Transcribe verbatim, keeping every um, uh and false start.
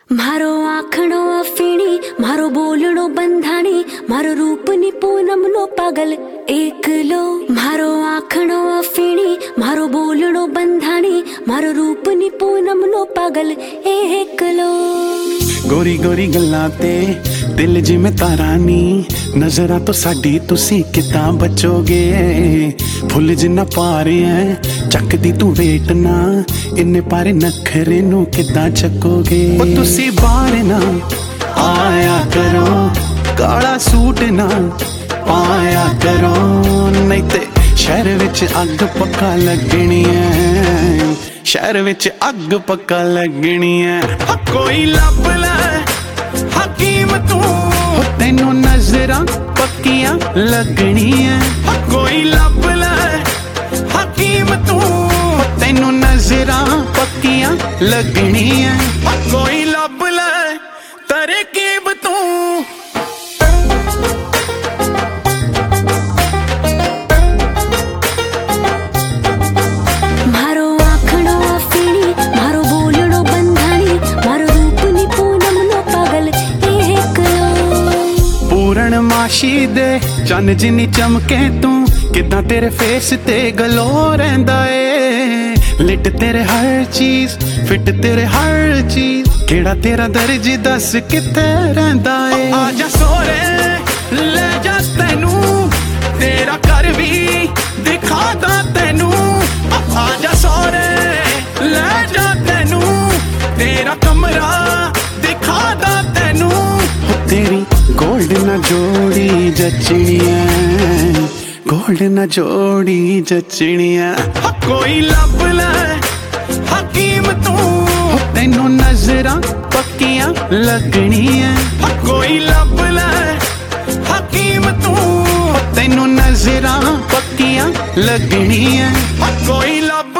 मारो आखणो अफीणी, मारो बोलणो बंधाणी, मारो रूप नी पूनम नो पागल एकलो। मारो आखणो अफीणी, मारो बोलणो बंधाणी, मारो रूप नी पूनम नो पागल एकलो। गोरी गोरी गल्लां ते दिल जिमें तारा नी, नजरां तो साडी तुसी किदां बचोगे। फुल जिन्ना पा रहे हैं चकदी तू वेट ना, इन्ने पारे नखरे नू किदां चकोगे। ओ तुसी बाहर ना आया करो, काला सूट ना पाया करो, नहीं ते शहर विच अग पक्का लगनी है, शहर विच अग पक्का लगनी है। कोई लब ले हकीम तू, तेनू नजरां पक्कियां लगनी है। कोई लब ले हकीम तू, तेनू नजरां पक्कियां लगनी है। कोई लब ले तरकीब तू। पूर्णमाशी दे चन्न जिन्नी चमके तू, किदां तेरे फेस ते गलो रहिंदा ए। लिट तेरे हर चीज, फिट तेरे हर चीज, केड़ा तेरा दर्ज दस कित्थे रहिंदा ए। आजा सोरे ले जा तैनू, तेरा घर भी दिखा दा तैनू। आजा सोरे ले जा तैनू, तेरा कमरा दिखा दा तैनू। तेरी गोल्ड ना जोड़ी जचनी है, गोल्ड ना जोड़ी जचनी है। कोई लब ले हकीम तू, तेनू नजरां पक्कियां लगनी है। कोई लब ले हकीम तू, तेनू नजरां पक्कियां लगनी है। कोई लब